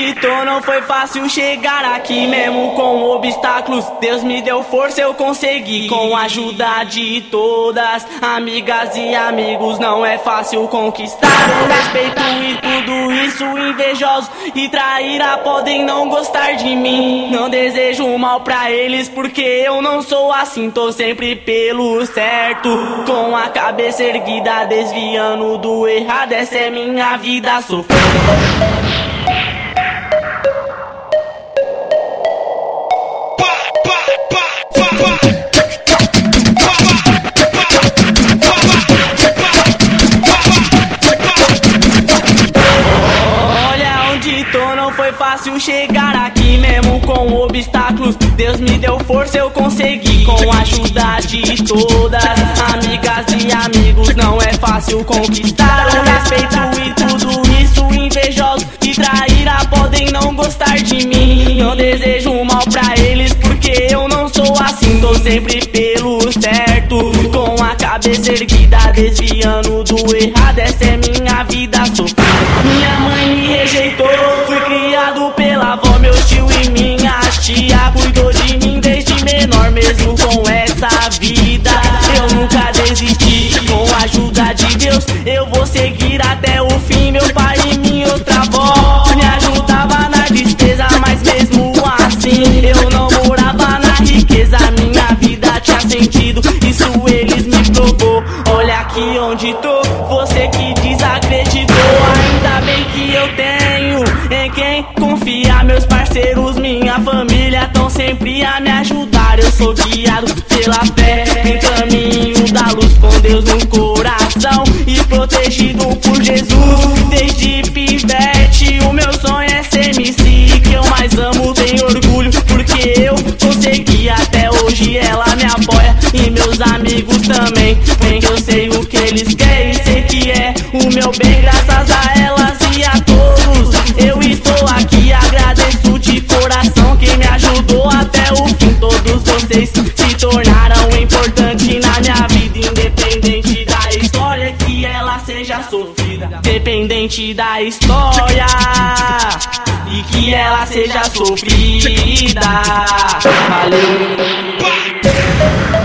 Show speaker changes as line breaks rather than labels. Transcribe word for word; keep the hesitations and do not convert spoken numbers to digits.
onde tô não foi fácil chegar aqui, mesmo com obstáculos. Deus me deu força, eu consegui. Com a ajuda de todas, amigas e amigos, não é fácil conquistar o respeito e tudo isso. Invejosos e traíra podem não gostar de mim. Não desejo mal pra eles, porque eu não sou assim. Tô sempre pelo certo, com a cabeça erguida, desviando do errado. Essa é minha vida sofrendo. Não foi fácil chegar aqui, mesmo com obstáculos. Deus me deu força, eu consegui. Com a ajuda de todas, amigas e amigos, não é fácil conquistar o respeito e tudo isso. Invejosos e traíra podem não gostar de mim. Não desejo mal pra eles, porque eu não sou assim. Tô sempre pelo certo, com a cabeça erguida, desviando do errado. Essa é minha vida sofrida. Minha mãe me rejeitou, fui criado pela avó, meu tio e minha tia cuidou de mim desde menor. Mesmo com essa vida, eu nunca desisti. Com a ajuda de Deus, eu vou seguir até o fim. Meu pai e minha outra avó me ajudava na despesa, mas mesmo assim eu não morava na riqueza. Minha vida tinha sentido, isso eles me provou. Olha aqui onde tô, você que desacreditou. Ainda bem que eu tenho em quem confiar. Meus parceiros, minha família tão sempre a me ajudar. Eu sou guiado pela fé, em caminho da luz, com Deus no coração e protegido por Jesus. Desde pivete o meu sonho é ser M C, que eu mais amo, tenho orgulho porque eu consegui. Até hoje ela me apoia e meus amigos também, porque eu sei o que eles querem, sei que é o meu bem. Graças a elas e a todos eu estou aqui, agradeço de coração quem me ajudou até o fim. Todos vocês se tornaram importantes na minha vida, independente da história que ela seja sofrida. Independente da história e que ela seja sofrida. Valeu.